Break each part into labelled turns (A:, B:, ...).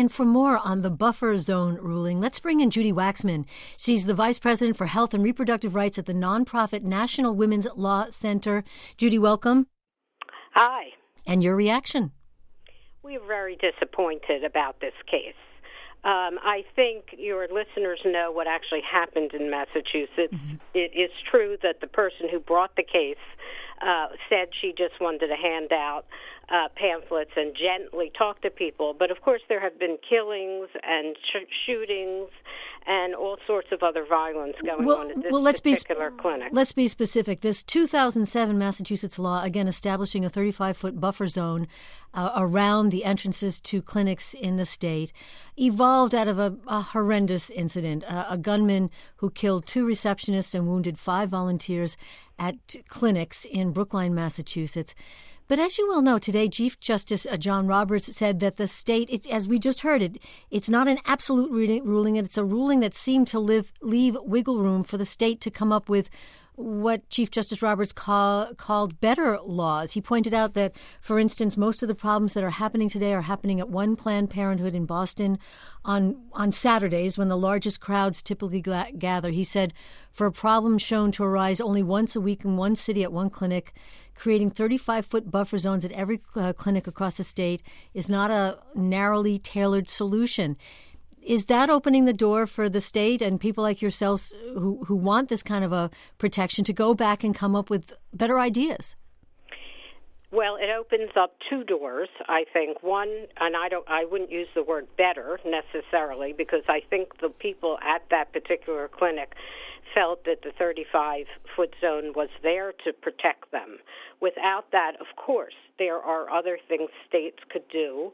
A: And for more on the buffer zone ruling, let's bring in Judy Waxman. She's the Vice President for Health and Reproductive Rights at the nonprofit National Women's Law Center. Judy, welcome.
B: Hi.
A: And your reaction?
B: We're very disappointed about this case. I think your listeners know what actually happened in Massachusetts. Mm-hmm. It is true that the person who brought the case said she just wanted to hand out pamphlets and gently talk to people. But, of course, there have been killings and shootings and all sorts of other violence going on at this particular clinic.
A: Let's be specific. This 2007 Massachusetts law, again, establishing a 35-foot buffer zone around the entrances to clinics in the state, evolved out of a horrendous incident. A gunman who killed 2 receptionists and wounded 5 volunteers at clinics in Brookline, Massachusetts. But as you well know, today Chief Justice John Roberts said that the state, as we just heard, it's not an absolute ruling. It's a ruling that seemed to leave wiggle room for the state to come up with what Chief Justice Roberts called better laws. He pointed out that, for instance, most of the problems that are happening today are happening at one Planned Parenthood in Boston on Saturdays when the largest crowds typically gather. He said, for a problem shown to arise only once a week in one city at one clinic, creating 35-foot buffer zones at every clinic across the state is not a narrowly tailored solution. Is that opening the door for the state and people like yourselves who want this kind of a protection to go back and come up with better ideas?
B: Well, it opens up 2 doors, I think. One, and I wouldn't use the word better necessarily, because I think the people at that particular clinic felt that the 35-foot zone was there to protect them. Without that, of course, there are other things states could do.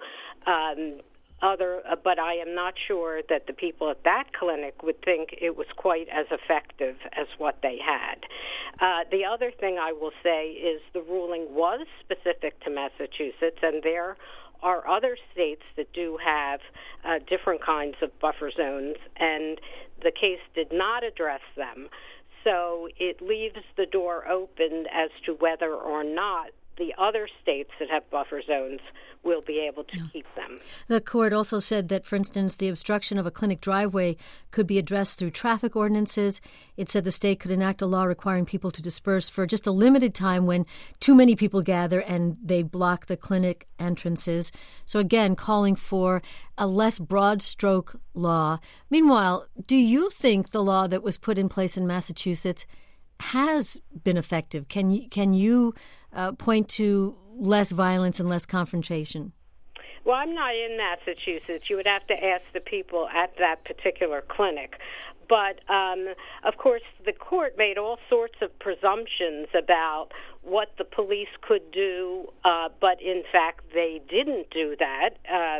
B: But I am not sure that the people at that clinic would think it was quite as effective as what they had. The other thing I will say is the ruling was specific to Massachusetts, and there are other states that do have different kinds of buffer zones, and the case did not address them. So it leaves the door open as to whether or not the other states that have buffer zones will be able to keep them.
A: The court also said that, for instance, the obstruction of a clinic driveway could be addressed through traffic ordinances. It said the state could enact a law requiring people to disperse for just a limited time when too many people gather and they block the clinic entrances. So again, calling for a less broad stroke law. Meanwhile, do you think the law that was put in place in Massachusetts has been effective? Can you point to less violence and less confrontation?
B: Well, I'm not in Massachusetts. You would have to ask the people at that particular clinic. But, of course, the court made all sorts of presumptions about what the police could do, but, in fact, they didn't do that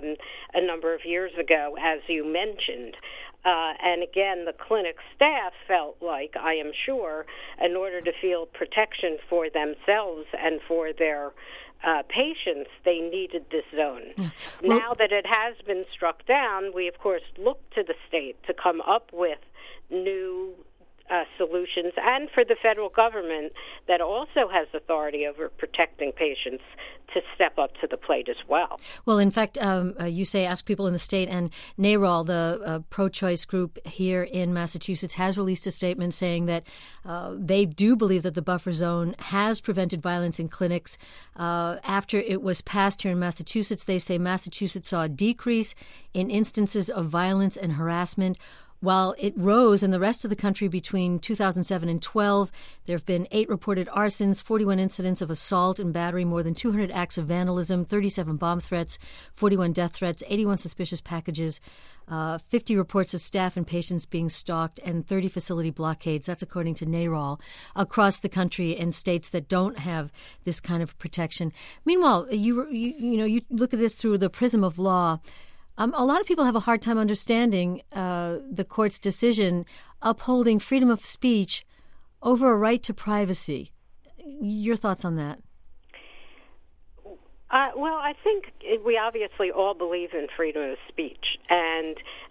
B: a number of years ago, as you mentioned. And again, the clinic staff felt like, I am sure, in order to feel protection for themselves and for their patients, they needed this zone. Yeah. Well, now that it has been struck down, we, of course, look to the state to come up with new solutions, and for the federal government that also has authority over protecting patients to step up to the plate as well.
A: Well, in fact, you say ask people in the state, and NARAL, the pro-choice group here in Massachusetts, has released a statement saying that they do believe that the buffer zone has prevented violence in clinics. After it was passed here in Massachusetts, they say Massachusetts saw a decrease in instances of violence and harassment. While it rose in the rest of the country between 2007 and 12, there have been 8 reported arsons, 41 incidents of assault and battery, more than 200 acts of vandalism, 37 bomb threats, 41 death threats, 81 suspicious packages, 50 reports of staff and patients being stalked, and 30 facility blockades. That's according to NARAL, across the country in states that don't have this kind of protection. Meanwhile, you look at this through the prism of law. A lot of people have a hard time understanding the court's decision upholding freedom of speech over a right to privacy. Your thoughts on that?
B: Well, I think we obviously all believe in freedom of speech,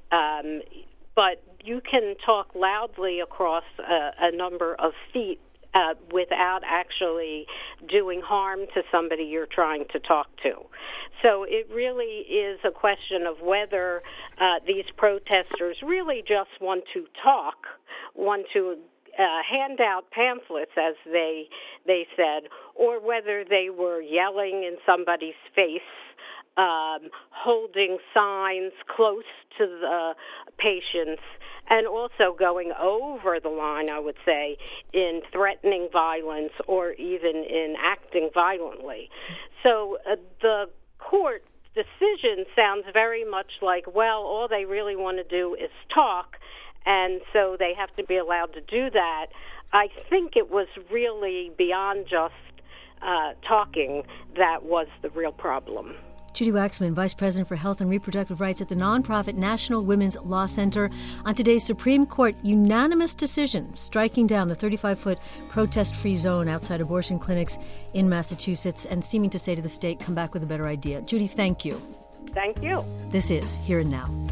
B: but you can talk loudly across a number of feet without actually doing harm to somebody you're trying to talk to. So it really is a question of whether these protesters really just want to talk, want to hand out pamphlets, as they said, or whether they were yelling in somebody's face, holding signs close to the patients, and also going over the line, I would say, in threatening violence or even in acting violently. So the court decision sounds very much like, well, all they really want to do is talk, and so they have to be allowed to do that. I think it was really beyond just talking that was the real problem.
A: Judy Waxman, Vice President for Health and Reproductive Rights at the nonprofit National Women's Law Center, on today's Supreme Court unanimous decision striking down the 35-foot protest-free zone outside abortion clinics in Massachusetts and seeming to say to the state, come back with a better idea. Judy, thank you.
B: Thank you.
A: This is Here and Now.